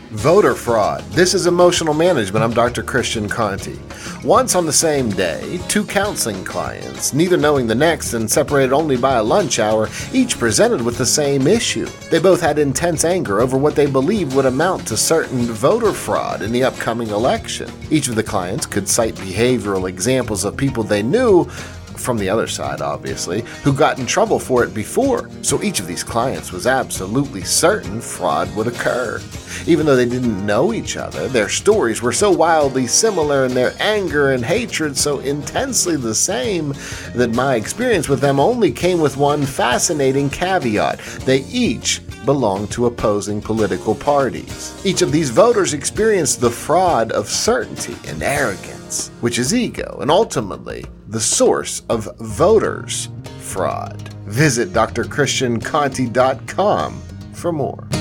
Voter fraud. This is Emotional Management. I'm Dr. Christian Conti. Once on the same day, two counseling clients, neither knowing the next and separated only by a lunch hour, each presented with the same issue. They both had intense anger over what they believed would amount to certain voter fraud in the upcoming election. Each of the clients could cite behavioral examples of people they knew, from the other side obviously, who got in trouble for it before. So each of these clients was absolutely certain fraud would occur. Even though they didn't know each other, their stories were so wildly similar and their anger and hatred so intensely the same that my experience with them only came with one fascinating caveat. They each belonged to opposing political parties. Each of these voters experienced the fraud of certainty and arrogance, which is ego, and ultimately the source of voters' fraud. Visit drchristianconti.com for more.